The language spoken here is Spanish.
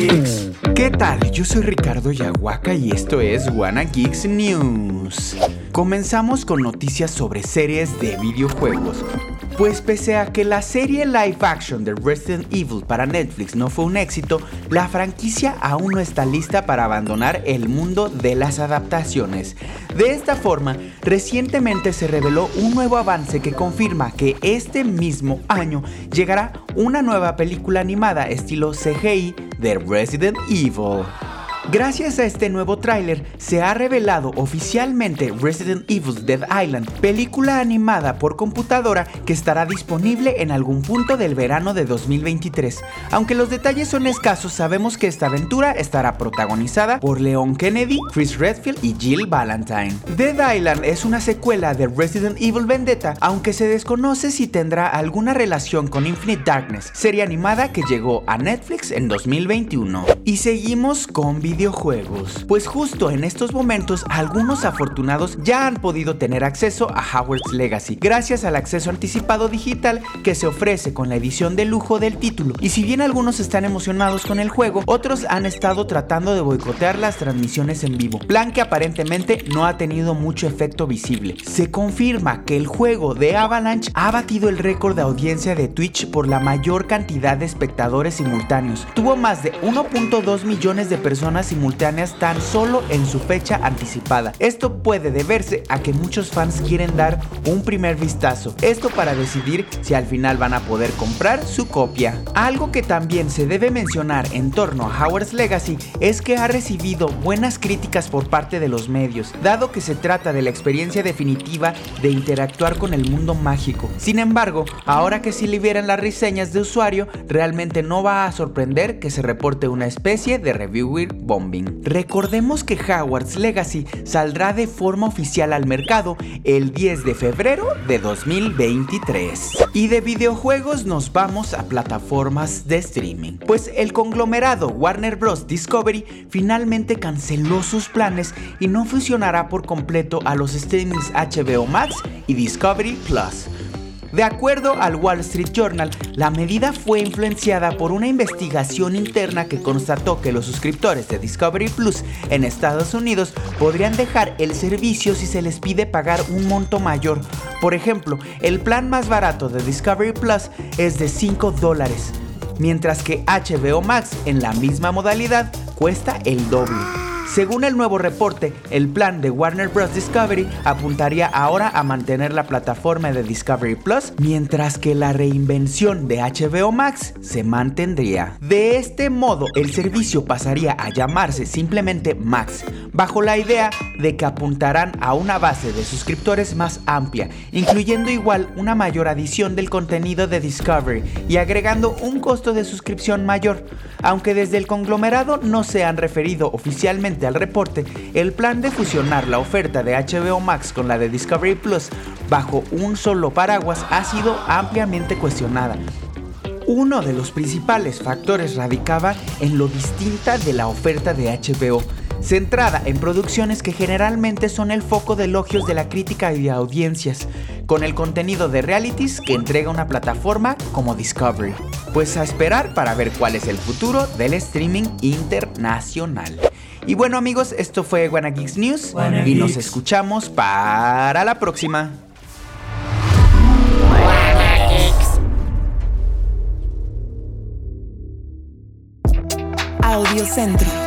Geeks. ¿Qué tal? Yo soy Ricardo Yahuaca y esto es Wanna Geeks News. Comenzamos con noticias sobre series de videojuegos. Pues pese a que la serie live action de Resident Evil para Netflix no fue un éxito, la franquicia aún no está lista para abandonar el mundo de las adaptaciones. De esta forma, recientemente se reveló un nuevo avance que confirma que este mismo año llegará una nueva película animada estilo CGI de Resident Evil. Gracias a este nuevo tráiler, se ha revelado oficialmente Resident Evil Dead Island, película animada por computadora que estará disponible en algún punto del verano de 2023. Aunque los detalles son escasos, sabemos que esta aventura estará protagonizada por Leon Kennedy, Chris Redfield y Jill Valentine. Dead Island es una secuela de Resident Evil Vendetta, aunque se desconoce si tendrá alguna relación con Infinite Darkness, serie animada que llegó a Netflix en 2021. Y seguimos con videojuegos, pues justo en estos momentos algunos afortunados ya han podido tener acceso a Hogwarts Legacy gracias al acceso anticipado digital que se ofrece con la edición de lujo del título. Y si bien algunos están emocionados con el juego, otros han estado tratando de boicotear las transmisiones en vivo, plan que aparentemente no ha tenido mucho efecto visible. Se confirma que el juego de Avalanche ha batido el récord de audiencia de Twitch por la mayor cantidad de espectadores simultáneos. Tuvo más de 1.2 millones de personas simultáneas tan solo en su fecha anticipada. Esto puede deberse a que muchos fans quieren dar un primer vistazo, esto para decidir si al final van a poder comprar su copia. Algo que también se debe mencionar en torno a Hogwarts Legacy es que ha recibido buenas críticas por parte de los medios, dado que se trata de la experiencia definitiva de interactuar con el mundo mágico. Sin embargo, ahora que se liberan las reseñas de usuario, realmente no va a sorprender que se reporte una especie de reviewer bombing. Recordemos que Hogwarts Legacy saldrá de forma oficial al mercado el 10 de febrero de 2023. Y de videojuegos nos vamos a plataformas de streaming, pues el conglomerado Warner Bros. Discovery finalmente canceló sus planes y no fusionará por completo a los streamings HBO Max y Discovery Plus. De acuerdo al Wall Street Journal, la medida fue influenciada por una investigación interna que constató que los suscriptores de Discovery Plus en Estados Unidos podrían dejar el servicio si se les pide pagar un monto mayor. Por ejemplo, el plan más barato de Discovery Plus es de $5, mientras que HBO Max en la misma modalidad cuesta el doble. Según el nuevo reporte, el plan de Warner Bros. Discovery apuntaría ahora a mantener la plataforma de Discovery Plus, mientras que la reinvención de HBO Max se mantendría. De este modo, el servicio pasaría a llamarse simplemente Max, bajo la idea de que apuntarán a una base de suscriptores más amplia, incluyendo igual una mayor adición del contenido de Discovery y agregando un costo de suscripción mayor. Aunque desde el conglomerado no se han referido oficialmente al reporte, el plan de fusionar la oferta de HBO Max con la de Discovery Plus bajo un solo paraguas ha sido ampliamente cuestionada. Uno de los principales factores radicaba en lo distinta de la oferta de HBO, centrada en producciones que generalmente son el foco de elogios de la crítica y de audiencias, con el contenido de realities que entrega una plataforma como Discovery. Pues a esperar para ver cuál es el futuro del streaming internacional. Y bueno amigos, esto fue Wanna Geeks News y nos escuchamos para la próxima. Audio Centro.